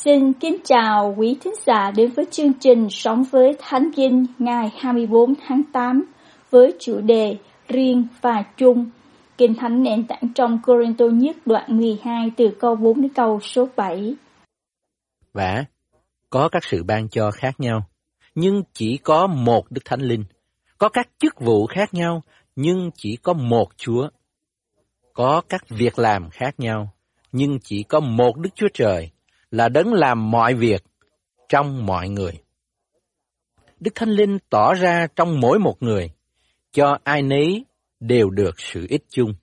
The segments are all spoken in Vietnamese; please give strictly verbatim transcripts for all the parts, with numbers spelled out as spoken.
Xin kính chào quý thính giả đến với chương trình Sống với Thánh Kinh ngày hai mươi tư tháng tám với chủ đề Riêng và Chung. Kinh Thánh nền tảng trong Cô-rinh-tô nhất đoạn mười hai từ câu bốn đến câu số bảy. Và có các sự ban cho khác nhau, nhưng chỉ có một Đức Thánh Linh. Có các chức vụ khác nhau, nhưng chỉ có một Chúa. Có các việc làm khác nhau, nhưng chỉ có một Đức Chúa Trời, là đấng làm mọi việc trong mọi người. Đức Thánh Linh tỏ ra trong mỗi một người, cho ai nấy đều được sự ích chung.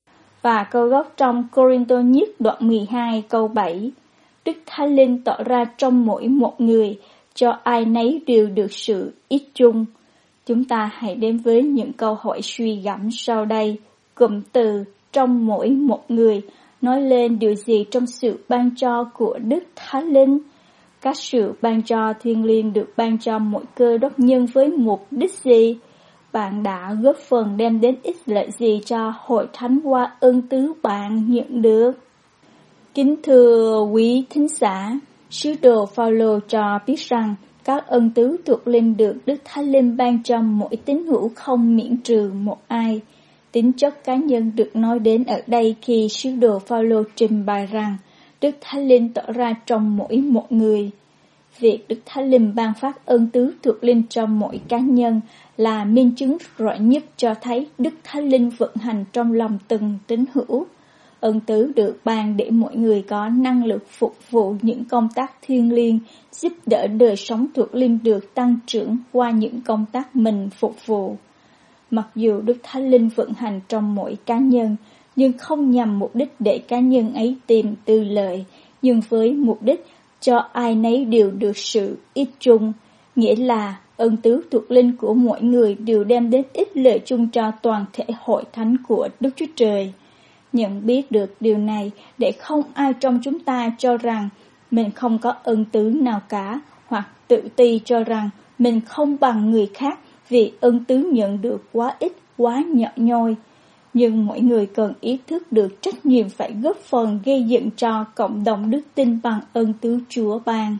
Và câu gốc trong Cô-rinh-tô nhất đoạn mười hai câu bảy. Đức Thánh Linh tỏ ra trong mỗi một người, cho ai nấy đều được sự ích chung. Chúng ta hãy đến với những câu hỏi suy gẫm sau đây. Cụm từ trong mỗi một người nói lên điều gì trong sự ban cho của Đức Thánh Linh? Các sự ban cho thiêng liêng được ban cho mỗi cơ đốc nhân với mục đích gì? Bạn đã góp phần đem đến ích lợi gì cho hội thánh qua ơn tứ bạn nhận được? Kính thưa quý thính giả, sứ đồ Phao-lô cho biết rằng các ân tứ thuộc linh được Đức Thánh Linh ban cho mỗi tín hữu không miễn trừ một ai. Tính chất cá nhân được nói đến ở đây khi sứ đồ Phao-lô trình bày rằng Đức Thánh Linh tỏ ra trong mỗi một người. Việc Đức Thánh Linh ban phát ân tứ thuộc linh cho mỗi cá nhân là minh chứng rõ nhất cho thấy Đức Thánh Linh vận hành trong lòng từng tín hữu. Ân tứ được ban để mỗi người có năng lực phục vụ những công tác thiêng liêng, giúp đỡ đời sống thuộc linh được tăng trưởng qua những công tác mình phục vụ. Mặc dù Đức Thánh Linh vận hành trong mỗi cá nhân, nhưng không nhằm mục đích để cá nhân ấy tìm tư lợi, nhưng với mục đích cho ai nấy đều được sự ích chung, nghĩa là ân tứ thuộc linh của mỗi người đều đem đến ích lợi chung cho toàn thể hội thánh của Đức Chúa Trời. Nhận biết được điều này để không ai trong chúng ta cho rằng mình không có ân tứ nào cả, hoặc tự ti cho rằng mình không bằng người khác vì ân tứ nhận được quá ít, quá nhỏ nhoi. Nhưng mỗi người cần ý thức được trách nhiệm phải góp phần gây dựng cho cộng đồng đức tin bằng ân tứ Chúa ban.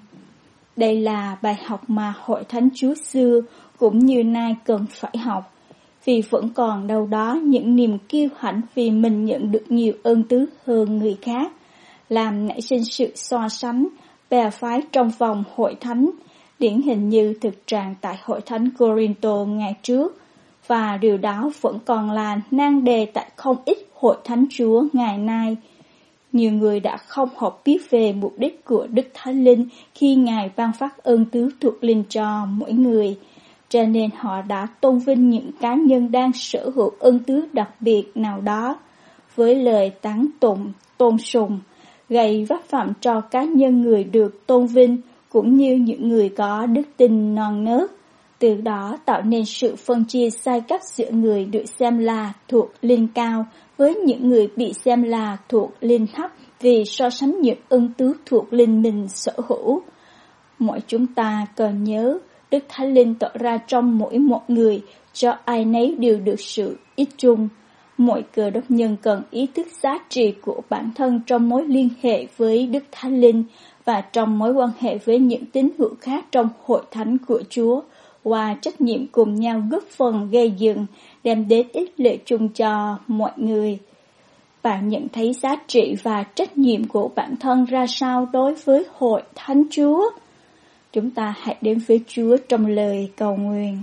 Đây là bài học mà hội thánh Chúa xưa cũng như nay cần phải học, vì vẫn còn đâu đó những niềm kiêu hãnh vì mình nhận được nhiều ân tứ hơn người khác, làm nảy sinh sự so sánh, bè phái trong vòng hội thánh, điển hình như thực trạng tại hội thánh Cô-rinh-tô ngày trước, và điều đó vẫn còn là nan đề tại không ít hội thánh Chúa ngày nay. Nhiều người đã không học biết về mục đích của Đức Thánh Linh khi Ngài ban phát ơn tứ thuộc linh cho mỗi người, cho nên họ đã tôn vinh những cá nhân đang sở hữu ơn tứ đặc biệt nào đó, với lời tán tụng, tôn sùng, gây vấp phạm cho cá nhân người được tôn vinh, cũng như những người có đức tin non nớt. Từ đó tạo nên sự phân chia sai cách giữa người được xem là thuộc linh cao với những người bị xem là thuộc linh thấp vì so sánh những ân tứ thuộc linh mình sở hữu. Mỗi chúng ta cần nhớ, Đức Thánh Linh tỏ ra trong mỗi một người, cho ai nấy đều được sự ích chung. Mỗi cơ đốc nhân cần ý thức giá trị của bản thân trong mối liên hệ với Đức Thánh Linh và trong mối quan hệ với những tín hữu khác trong hội thánh của Chúa, qua trách nhiệm cùng nhau góp phần gây dựng, đem đến ích lợi chung cho mọi người. Bạn nhận thấy giá trị và trách nhiệm của bản thân ra sao đối với hội thánh Chúa? Chúng ta hãy đến với Chúa trong lời cầu nguyện.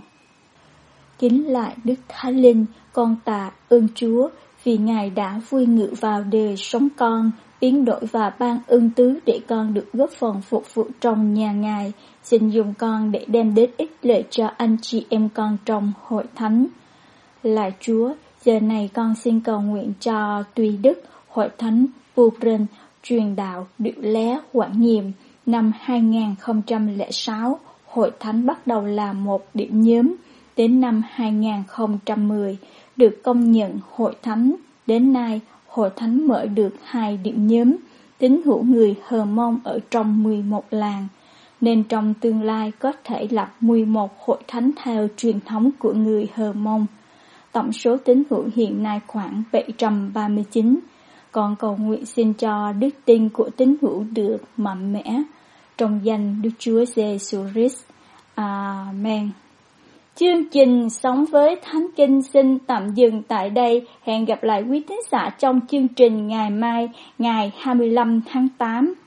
Kính lại Đức Thánh Linh, con tạ ơn Chúa vì Ngài đã vui ngự vào đời sống con, biến đổi và ban ơn tứ để con được góp phần phục vụ trong nhà Ngài. Xin dùng con để đem đến ích lợi cho anh chị em con trong hội thánh. Lạy Chúa, giờ này con xin cầu nguyện cho Tuy Đức, hội thánh Buren, truyền đạo Điệu Lé, Quảng Nhiệm. Năm hai không không sáu, hội thánh bắt đầu là một điểm nhóm. Đến năm hai không một không, được công nhận hội thánh. Đến nay, hội thánh mở được hai điểm nhóm, tín hữu người Hờ Mông ở trong mười một làng. Nên trong tương lai có thể lập mười một hội thánh theo truyền thống của người Hờ Mông. Tổng số tín hữu hiện nay khoảng bảy trăm ba mươi chín. Con cầu nguyện xin cho đức tin của tín hữu được mạnh mẽ. trong danh Đức Chúa Giêsu Christ. Amen. Chương trình Sống với Thánh Kinh xin tạm dừng tại đây. Hẹn gặp lại quý tín giả trong chương trình ngày mai, ngày hai mươi lăm tháng tám.